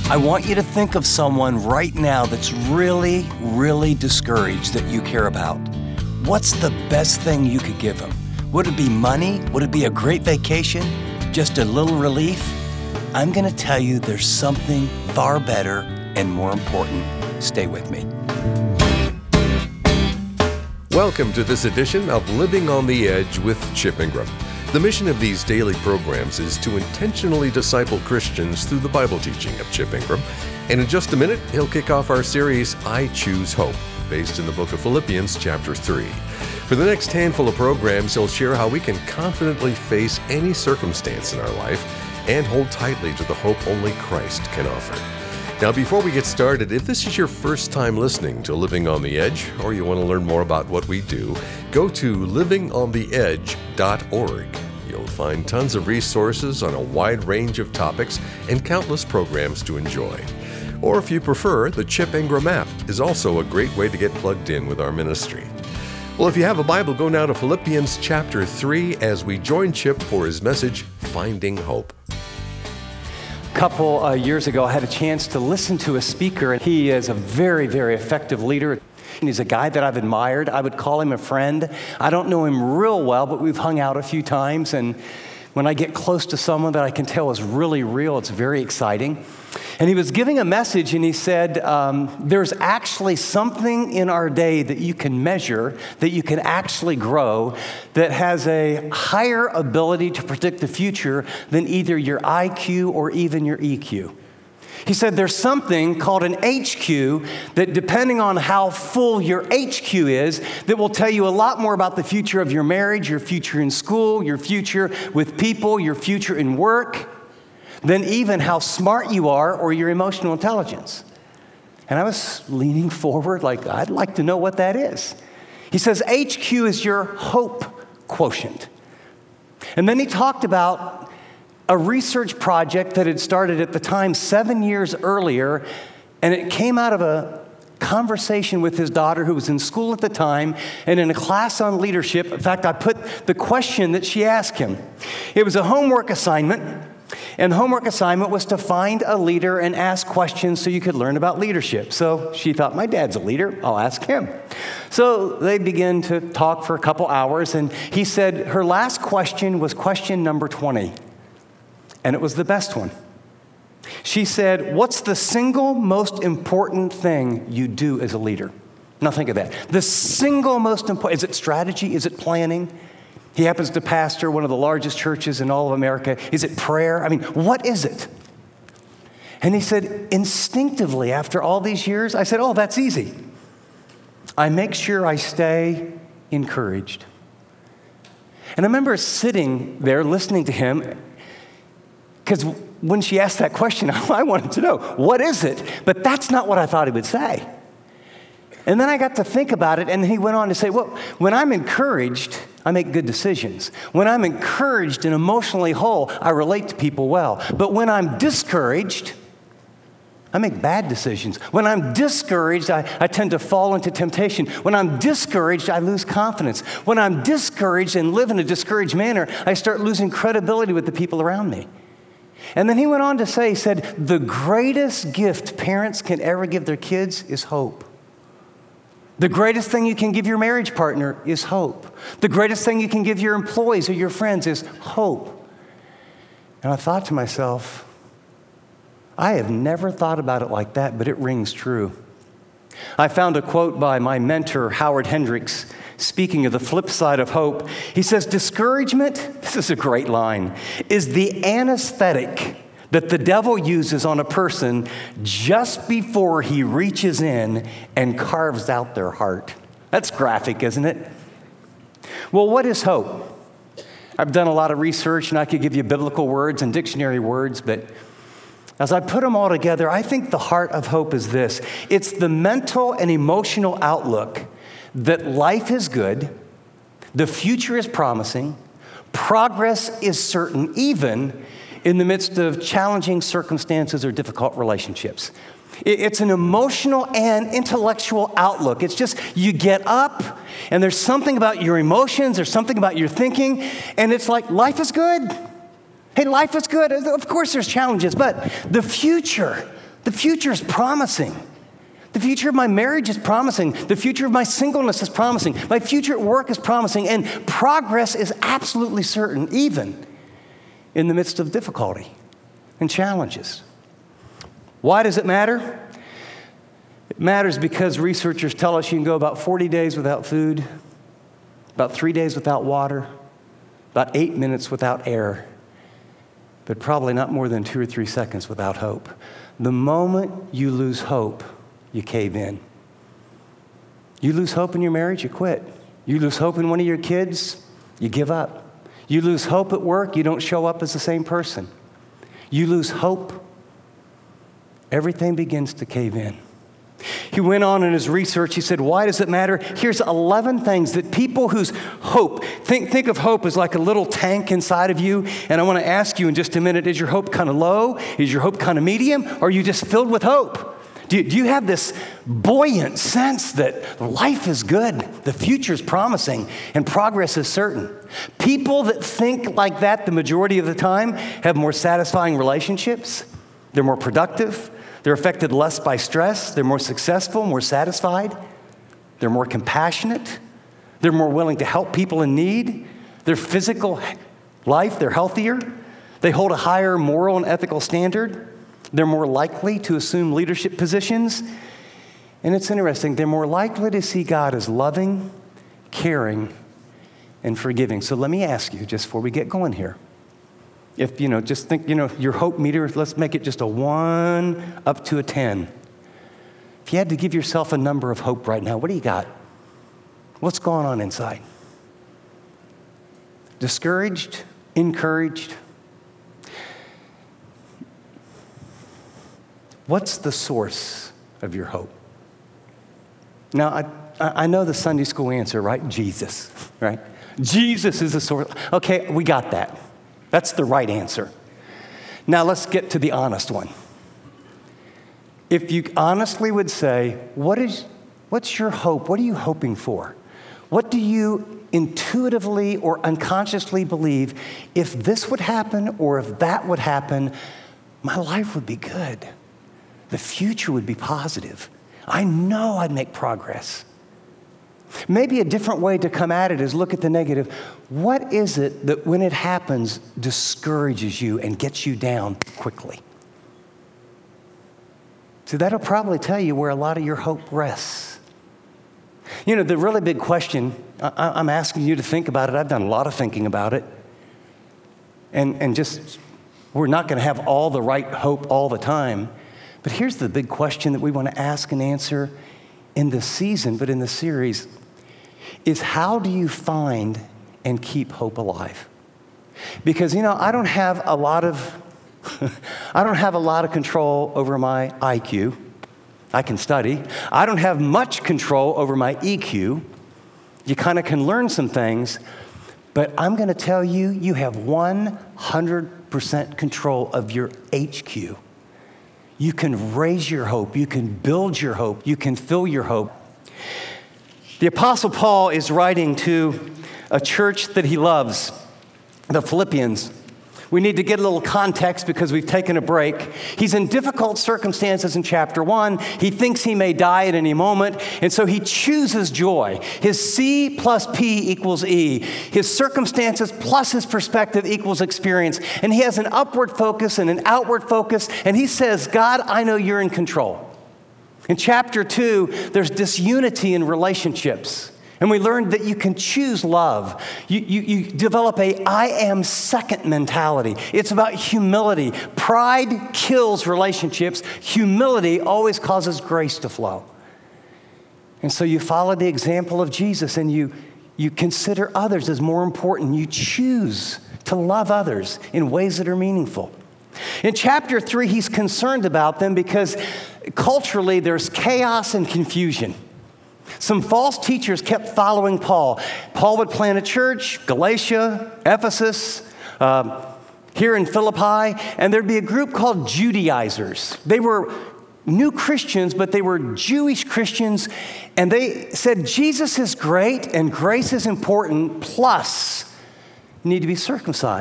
I want you to think of someone right now that's really, really discouraged that you care about. What's the best thing you could give them? Would it be money? Would it be a great vacation? Just a little relief? I'm going to tell you there's something far better and more important. Stay with me. Welcome to this edition of Living on the Edge with Chip Ingram. The mission of these daily programs is to intentionally disciple Christians through the Bible teaching of Chip Ingram. And in just a minute, he'll kick off our series, I Choose Hope, based in the book of Philippians chapter 3. For the next handful of programs, he'll share how we can confidently face any circumstance in our life and hold tightly to the hope only Christ can offer. Now, before we get started, if this is your first time listening to Living on the Edge, or you want to learn more about what we do, go to livingontheedge.org. You'll find tons of resources on a wide range of topics and countless programs to enjoy. Or if you prefer, the Chip Ingram app is also a great way to get plugged in with our ministry. Well, if you have a Bible, go now to Philippians chapter 3 as we join Chip for his message, Finding Hope. A couple years ago, I had a chance to listen to a speaker, and he is a very, very effective leader. He's a guy that I've admired. I would call him a friend. I don't know him real well, but we've hung out a few times, and when I get close to someone that I can tell is really real, it's very exciting. And he was giving a message, and he said, there's actually something in our day that you can measure, that you can actually grow, that has a higher ability to predict the future than either your IQ or even your EQ. He said there's something called an HQ that, depending on how full your HQ is, that will tell you a lot more about the future of your marriage, your future in school, your future with people, your future in work, than even how smart you are or your emotional intelligence. And I was leaning forward like, I'd like to know what that is. He says HQ is your hope quotient. And then he talked about a research project that had started at the time 7 years earlier, and it came out of a conversation with his daughter who was in school at the time and in a class on leadership. In fact, I put the question that she asked him. It was a homework assignment, and the homework assignment was to find a leader and ask questions so you could learn about leadership. So she thought, my dad's a leader, I'll ask him. So they began to talk for a couple hours, and he said her last question was question number 20. And it was the best one. She said, what's the single most important thing you do as a leader? Now think of that. The single most important, is it strategy? Is it planning? He happens to pastor one of the largest churches in all of America. Is it prayer? I mean, what is it? And he said, instinctively, after all these years, I said, oh, that's easy. I make sure I stay encouraged. And I remember sitting there listening to him, because when she asked that question, I wanted to know, what is it? But that's not what I thought he would say. And then I got to think about it, and he went on to say, well, when I'm encouraged, I make good decisions. When I'm encouraged and emotionally whole, I relate to people well. But when I'm discouraged, I make bad decisions. When I'm discouraged, I tend to fall into temptation. When I'm discouraged, I lose confidence. When I'm discouraged and live in a discouraged manner, I start losing credibility with the people around me. And then he went on to say, he said, the greatest gift parents can ever give their kids is hope. The greatest thing you can give your marriage partner is hope. The greatest thing you can give your employees or your friends is hope. And I thought to myself, I have never thought about it like that, but it rings true. I found a quote by my mentor, Howard Hendricks, speaking of the flip side of hope. He says, discouragement, this is a great line, is the anesthetic that the devil uses on a person just before he reaches in and carves out their heart. That's graphic, isn't it? Well, what is hope? I've done a lot of research, and I could give you biblical words and dictionary words, but as I put them all together, I think the heart of hope is this. It's the mental and emotional outlook that life is good, the future is promising, progress is certain, even in the midst of challenging circumstances or difficult relationships. It's an emotional and intellectual outlook. It's just you get up, and there's something about your emotions, there's something about your thinking, and it's like life is good. Hey, life is good. Of course there's challenges, but the future The future is promising. The future of my marriage is promising. The future of my singleness is promising. My future at work is promising. And progress is absolutely certain, even in the midst of difficulty and challenges. Why does it matter? It matters because researchers tell us you can go about 40 days without food, about 3 days without water, about 8 minutes without air, but probably not more than 2 or 3 seconds without hope. The moment you lose hope, you cave in. You lose hope in your marriage, you quit. You lose hope in one of your kids, you give up. You lose hope at work, you don't show up as the same person. You lose hope, everything begins to cave in. He went on in his research, he said, why does it matter? Here's 11 things that people whose hope, think of hope as like a little tank inside of you, and I want to ask you in just a minute, is your hope kind of low? Is your hope kind of medium? Or are you just filled with hope? Do you have this buoyant sense that life is good, the future is promising, and progress is certain? People that think like that the majority of the time have more satisfying relationships, they're more productive, they're affected less by stress, they're more successful, more satisfied, they're more compassionate, they're more willing to help people in need, their physical life, they're healthier, they hold a higher moral and ethical standard, they're more likely to assume leadership positions, and it's interesting, they're more likely to see God as loving, caring, and forgiving. So let me ask you, just before we get going here, if, just think, your hope meter, let's make it just a 1 up to a 10. If you had to give yourself a number of hope right now, what do you got? What's going on inside? Discouraged? Encouraged? What's the source of your hope? Now, I know the Sunday school answer, right? Jesus, right? Jesus is the source. Okay, we got that. That's the right answer. Now let's get to the honest one. If you honestly would say, what's your hope? What are you hoping for? What do you intuitively or unconsciously believe, if this would happen or if that would happen, my life would be good. The future would be positive. I know I'd make progress. Maybe a different way to come at it is look at the negative. What is it that when it happens discourages you and gets you down quickly? So that'll probably tell you where a lot of your hope rests. The really big question, I'm asking you to think about it. I've done a lot of thinking about it. And just, we're not going to have all the right hope all the time. But here's the big question that we want to ask and answer in this season, but in the series, is how do you find and keep hope alive? Because, I don't have a lot of control over my IQ. I can study. I don't have much control over my EQ. You kind of can learn some things, but I'm going to tell you, you have 100% control of your HQ. You can raise your hope. You can build your hope. You can fill your hope. The Apostle Paul is writing to a church that he loves, the Philippians. We need to get a little context because we've taken a break. He's in difficult circumstances in chapter 1. He thinks he may die at any moment, and so he chooses joy. His C plus P equals E. His circumstances plus his perspective equals experience. And he has an upward focus and an outward focus, and he says, God, I know you're in control. In chapter 2, there's disunity in relationships. And we learned that you can choose love. You develop a I am second mentality. It's about humility. Pride kills relationships. Humility always causes grace to flow. And so you follow the example of Jesus and you consider others as more important. You choose to love others in ways that are meaningful. In chapter 3, he's concerned about them because culturally there's chaos and confusion. Some false teachers kept following Paul. Paul would plant a church, Galatia, Ephesus, here in Philippi, and there'd be a group called Judaizers. They were new Christians, but they were Jewish Christians, and they said Jesus is great and grace is important, plus you need to be circumcised.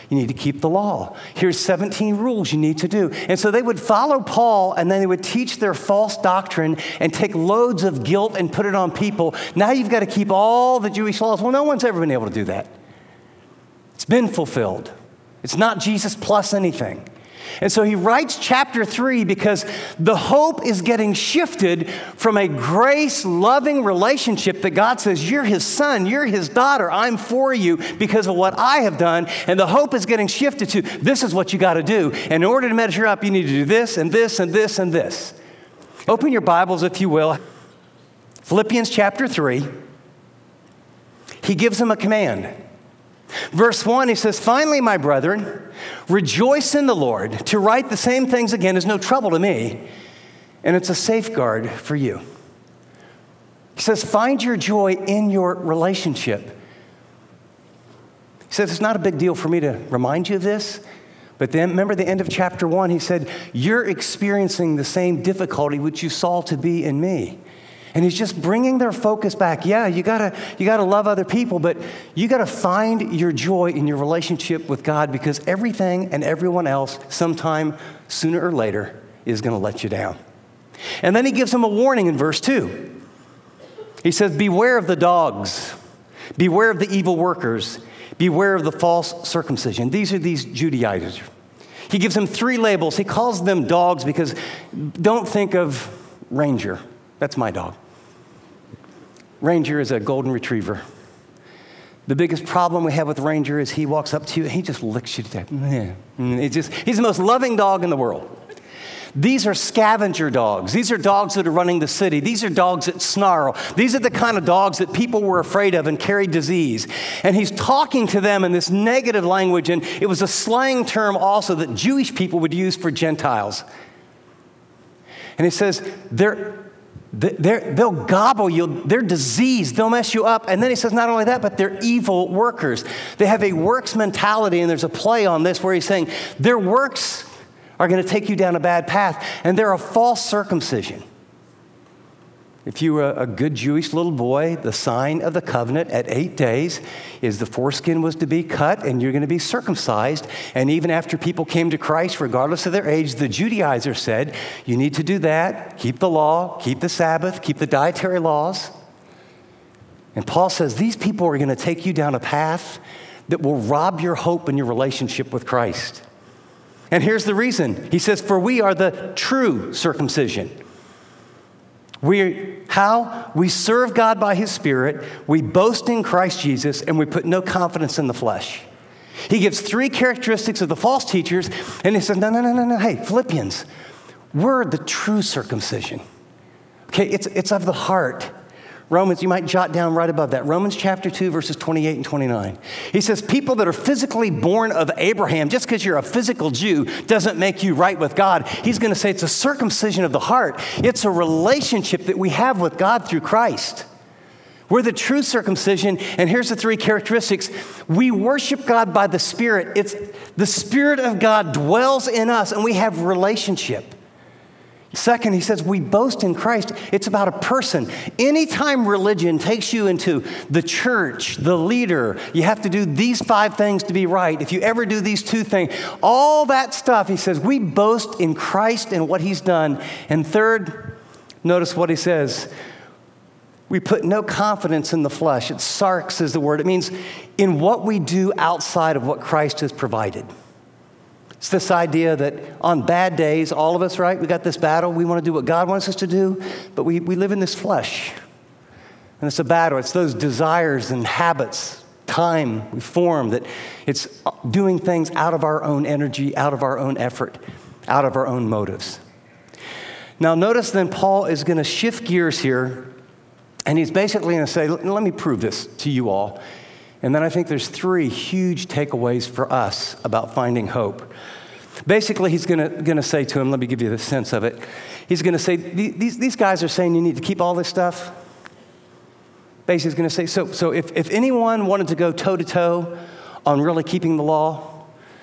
You need to keep the law. Here's 17 rules you need to do. And so they would follow Paul, and then they would teach their false doctrine and take loads of guilt and put it on people. Now you've got to keep all the Jewish laws. Well, no one's ever been able to do that. It's been fulfilled. It's not Jesus plus anything. And so he writes chapter 3 because the hope is getting shifted from a grace-loving relationship that God says, you're his son, you're his daughter, I'm for you because of what I have done. And the hope is getting shifted to, this is what you got to do. And in order to measure up, you need to do this and this and this and this. Open your Bibles, if you will. Philippians chapter 3. He gives them a command. Verse 1, he says, finally, my brethren, rejoice in the Lord. To write the same things again is no trouble to me, and it's a safeguard for you. He says, find your joy in your relationship. He says, it's not a big deal for me to remind you of this, but then remember the end of chapter 1, he said, you're experiencing the same difficulty which you saw to be in me. And he's just bringing their focus back. Yeah, you gotta love other people, but you gotta find your joy in your relationship with God because everything and everyone else, sometime sooner or later, is gonna let you down. And then he gives them a warning in verse 2. He says, beware of the dogs, beware of the evil workers, beware of the false circumcision. These are these Judaizers. He gives them 3 labels. He calls them dogs because don't think of Ranger. That's my dog. Ranger is a golden retriever. The biggest problem we have with Ranger is he walks up to you and he just licks you to death. He's the most loving dog in the world. These are scavenger dogs. These are dogs that are running the city. These are dogs that snarl. These are the kind of dogs that people were afraid of and carried disease. And he's talking to them in this negative language, and it was a slang term also that Jewish people would use for Gentiles. And he says, they'll gobble you. They're diseased. They'll mess you up. And then he says, not only that, but they're evil workers. They have a works mentality, and there's a play on this where he's saying their works are going to take you down a bad path, and they're a false circumcision. If you were a good Jewish little boy, the sign of the covenant at 8 days is the foreskin was to be cut and you're going to be circumcised. And even after people came to Christ, regardless of their age, the Judaizers said, you need to do that, keep the law, keep the Sabbath, keep the dietary laws. And Paul says these people are going to take you down a path that will rob your hope in your relationship with Christ. And here's the reason. He says, for we are the true circumcision. We serve God by his Spirit, we boast in Christ Jesus, and we put no confidence in the flesh. He gives 3 characteristics of the false teachers, and he says, no. Hey, Philippians, we're the true circumcision. Okay, it's of the heart. Romans, you might jot down right above that. Romans chapter 2, verses 28 and 29. He says, people that are physically born of Abraham, just because you're a physical Jew doesn't make you right with God. He's going to say it's a circumcision of the heart. It's a relationship that we have with God through Christ. We're the true circumcision, and here's the 3 characteristics. We worship God by the Spirit. It's the Spirit of God dwells in us, and we have relationship. Second, he says, we boast in Christ. It's about a person. Anytime religion takes you into the church, the leader, you have to do these 5 things to be right. If you ever do these 2 things, all that stuff, he says, we boast in Christ and what he's done. And third, notice what he says. We put no confidence in the flesh. It's sarx is the word. It means in what we do outside of what Christ has provided. It's this idea that on bad days, all of us, right, we got this battle. We want to do what God wants us to do, but we live in this flesh. And it's a battle. It's those desires and habits, time we form, that it's doing things out of our own energy, out of our own effort, out of our own motives. Now notice then Paul is going to shift gears here, and he's basically going to say, let me prove this to you all. And then I think there's 3 huge takeaways for us about finding hope. Basically, he's going to say to him, let me give you the sense of it. He's going to say, these guys are saying you need to keep all this stuff. Basically, he's going to say, so if anyone wanted to go toe-to-toe on really keeping the law,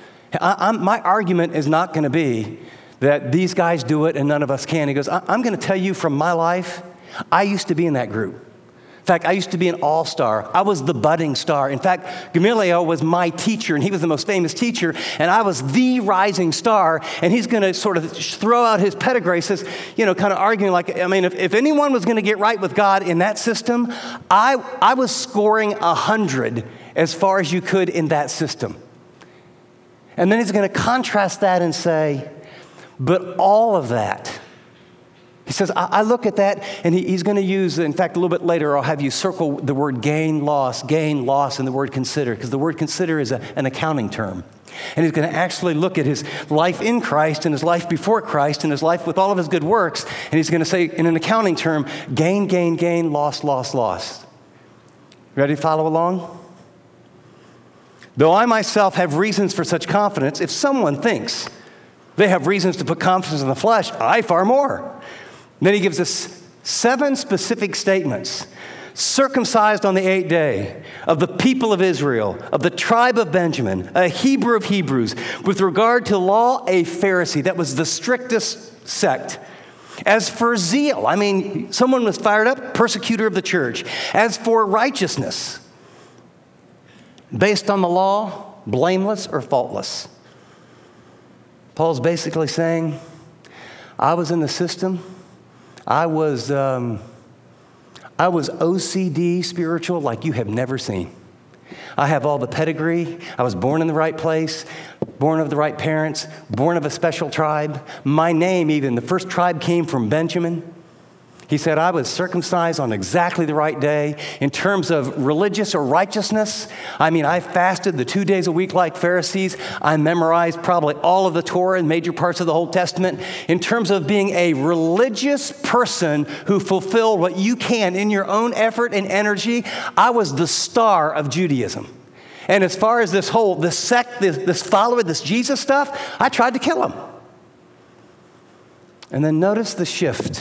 my argument is not going to be that these guys do it and none of us can. He goes, I'm going to tell you from my life, I used to be in that group. In fact, I used to be an all-star. I was the budding star. In fact, Gamaliel was my teacher, and he was the most famous teacher, and I was the rising star, and he's going to sort of throw out his pedigree, says, kind of arguing like, if anyone was going to get right with God in that system, I was scoring 100 as far as you could in that system. And then he's going to contrast that and say, but all of that, he says, I look at that, and he's going to use, in fact, a little bit later, I'll have you circle the word gain, loss, and the word consider, because the word consider is an accounting term. And he's going to actually look at his life in Christ and his life before Christ and his life with all of his good works, and he's going to say, in an accounting term, gain, loss. Ready to follow along? Though I myself have reasons for such confidence, if someone thinks they have reasons to put confidence in the flesh, I far more. Then he gives us 7 specific statements. Circumcised on the 8th day, of the people of Israel, of the tribe of Benjamin, a Hebrew of Hebrews, with regard to law, a Pharisee. That was the strictest sect. As for zeal, someone was fired up, persecutor of the church. As for righteousness, based on the law, blameless or faultless. Paul's basically saying, I was in the system. I was OCD spiritual like you have never seen. I have all the pedigree. I was born in the right place, born of the right parents, born of a special tribe. My name even, the first tribe came from Benjamin. He said, I was circumcised on exactly the right day. In terms of religious or righteousness, I fasted the 2 days a week like Pharisees. I memorized probably all of the Torah and major parts of the Old Testament. In terms of being a religious person who fulfilled what you can in your own effort and energy, I was the star of Judaism. And as far as this sect, this follower, this Jesus stuff, I tried to kill him. And then notice the shift.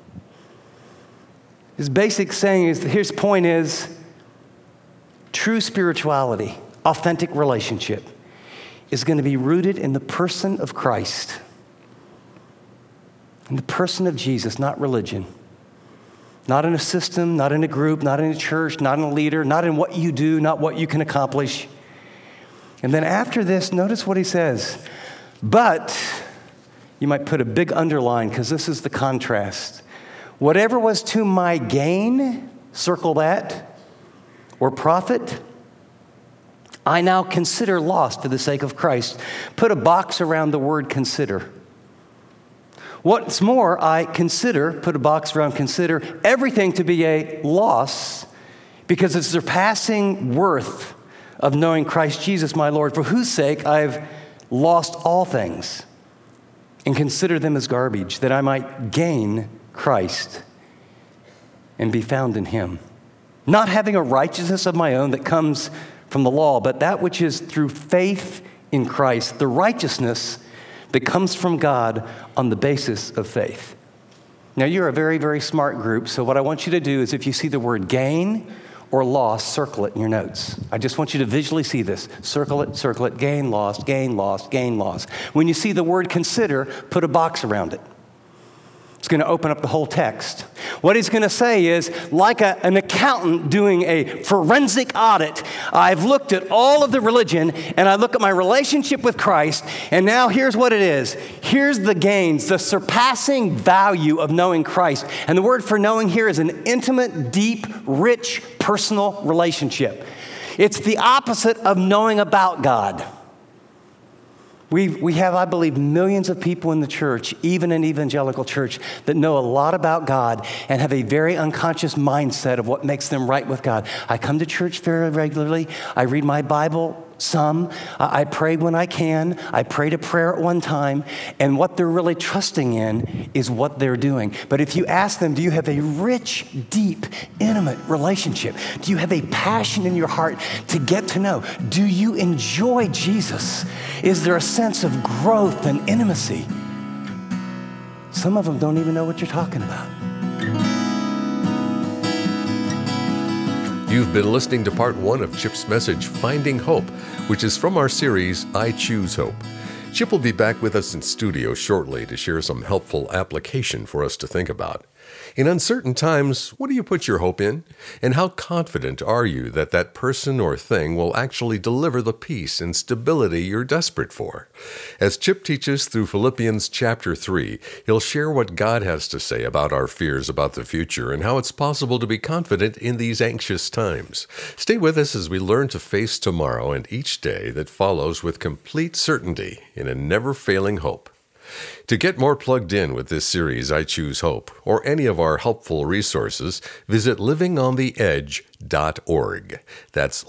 His basic saying is, his point is, true spirituality, authentic relationship, is going to be rooted in the person of Christ, in the person of Jesus, not religion. Not in a system, not in a group, not in a church, not in a leader, not in what you do, not what you can accomplish. And then after this, notice what he says. But, you might put a big underline because this is the contrast. Whatever was to my gain, circle that, or profit, I now consider loss for the sake of Christ. Put a box around the word consider. What's more, I consider, put a box around consider, everything to be a loss because it's the surpassing worth of knowing Christ Jesus my Lord, for whose sake I've lost all things and consider them as garbage, that I might gain Christ and be found in him. Not having a righteousness of my own that comes from the law, but that which is through faith in Christ, the righteousness that comes from God on the basis of faith. Now, you're a very, very smart group, so what I want you to do is if you see the word gain or loss, circle it in your notes. I just want you to visually see this. Circle it, gain, loss, gain, loss, gain, loss. When you see the word consider, put a box around it. It's going to open up the whole text. What he's going to say is, like an accountant doing a forensic audit, I've looked at all of the religion, and I look at my relationship with Christ, and now here's what it is. Here's the gains, the surpassing value of knowing Christ. And the word for knowing here is an intimate, deep, rich, personal relationship. It's the opposite of knowing about God. We have, I believe, millions of people in the church, even in evangelical church, that know a lot about God and have a very unconscious mindset of what makes them right with God. I come to church very regularly. I read my Bible some. I pray when I can. I prayed a prayer at one time. And what they're really trusting in is what they're doing. But if you ask them, do you have a rich, deep, intimate relationship? Do you have a passion in your heart to get to know? Do you enjoy Jesus? Is there a sense of growth and intimacy? Some of them don't even know what you're talking about. You've been listening to part 1 of Chip's message, Finding Hope, which is from our series, I Choose Hope. Chip will be back with us in studio shortly to share some helpful application for us to think about. In uncertain times, what do you put your hope in? And how confident are you that that person or thing will actually deliver the peace and stability you're desperate for? As Chip teaches through Philippians chapter 3, he'll share what God has to say about our fears about the future and how it's possible to be confident in these anxious times. Stay with us as we learn to face tomorrow and each day that follows with complete certainty in a never-failing hope. To get more plugged in with this series, I Choose Hope, or any of our helpful resources, visit livingontheedge.org. That's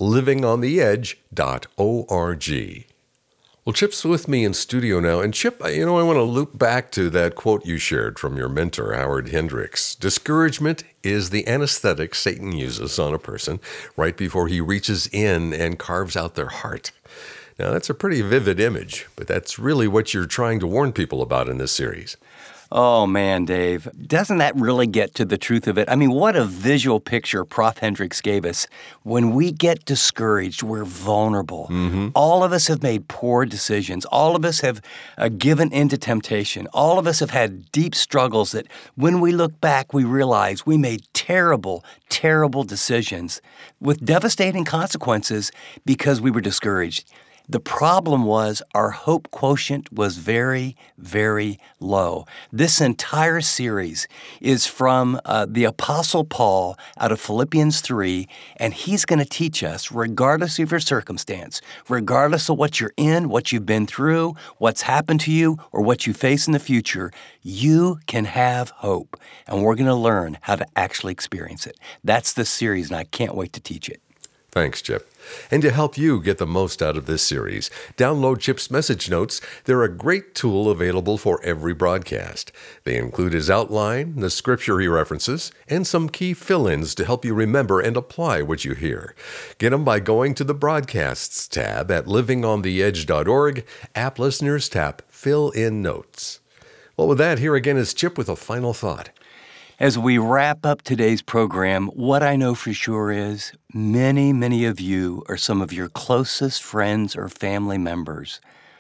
livingontheedge.org. Well, Chip's with me in studio now. And Chip, I want to loop back to that quote you shared from your mentor, Howard Hendricks. Discouragement is the anesthetic Satan uses on a person right before he reaches in and carves out their heart. Now, that's a pretty vivid image, but that's really what you're trying to warn people about in this series. Oh, man, Dave. Doesn't that really get to the truth of it? I mean, what a visual picture Prof. Hendricks gave us. When we get discouraged, we're vulnerable. All of us have made poor decisions. All of us have given into temptation. All of us have had deep struggles that when we look back, we realize we made terrible, terrible decisions with devastating consequences because we were discouraged. The problem was our hope quotient was very, very low. This entire series is from the Apostle Paul out of Philippians 3, and he's going to teach us, regardless of your circumstance, regardless of what you're in, what you've been through, what's happened to you, or what you face in the future, you can have hope. And we're going to learn how to actually experience it. That's the series, and I can't wait to teach it. Thanks, Chip. And to help you get the most out of this series, download Chip's message notes. They're a great tool available for every broadcast. They include his outline, the scripture he references, and some key fill-ins to help you remember and apply what you hear. Get them by going to the Broadcasts tab at livingontheedge.org, App Listeners tab, Fill in Notes. Well, with that, here again is Chip with a final thought. As we wrap up today's program, what I know for sure is many, many of you or some of your closest friends or family members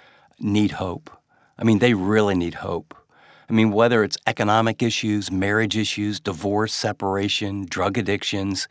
need hope. I mean, they really need hope. I mean, whether it's economic issues, marriage issues, divorce, separation, drug addictions,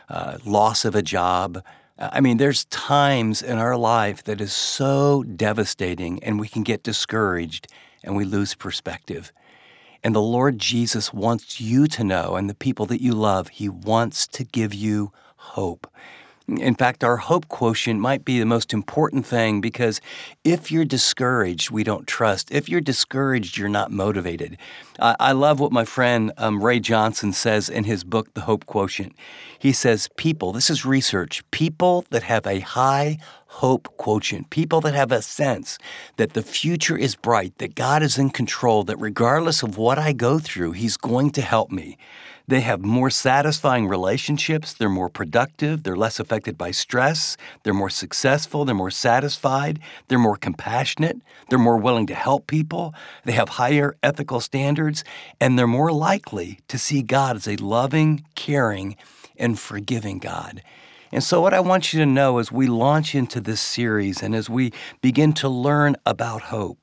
loss of a job. I mean, there's times in our life that is so devastating and we can get discouraged and we lose perspective. And the Lord Jesus wants you to know, and the people that you love, He wants to give you hope. In fact, our hope quotient might be the most important thing because if you're discouraged, we don't trust. If you're discouraged, you're not motivated. I love what my friend Ray Johnson says in his book, The Hope Quotient. He says people, this is research, people that have a high hope quotient, people that have a sense that the future is bright, that God is in control, that regardless of what I go through, He's going to help me. They have more satisfying relationships, they're more productive, they're less affected by stress, they're more successful, they're more satisfied, they're more compassionate, they're more willing to help people, they have higher ethical standards, and they're more likely to see God as a loving, caring, and forgiving God. And so what I want you to know as we launch into this series and as we begin to learn about hope,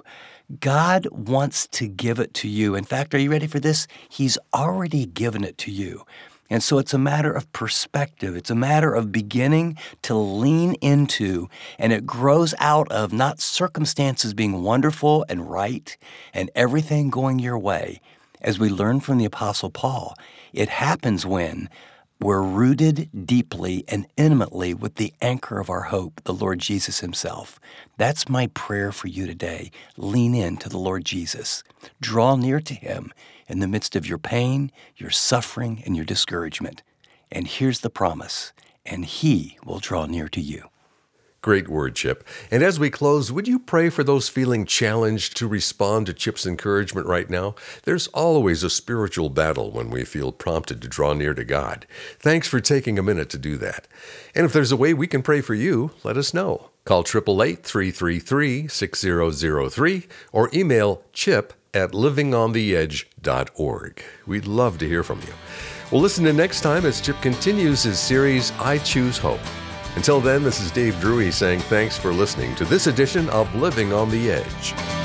God wants to give it to you. In fact, are you ready for this? He's already given it to you. And so it's a matter of perspective. It's a matter of beginning to lean into, and it grows out of not circumstances being wonderful and right and everything going your way. As we learn from the Apostle Paul, it happens when we're rooted deeply and intimately with the anchor of our hope, the Lord Jesus Himself. That's my prayer for you today. Lean into the Lord Jesus. Draw near to Him in the midst of your pain, your suffering, and your discouragement. And here's the promise, and He will draw near to you. Great word, Chip. And as we close, would you pray for those feeling challenged to respond to Chip's encouragement right now? There's always a spiritual battle when we feel prompted to draw near to God. Thanks for taking a minute to do that. And if there's a way we can pray for you, let us know. Call 888-333-6003 or email chip@livingontheedge.org. We'd love to hear from you. We'll listen in next time as Chip continues his series, I Choose Hope. Until then, this is Dave Drury saying thanks for listening to this edition of Living on the Edge.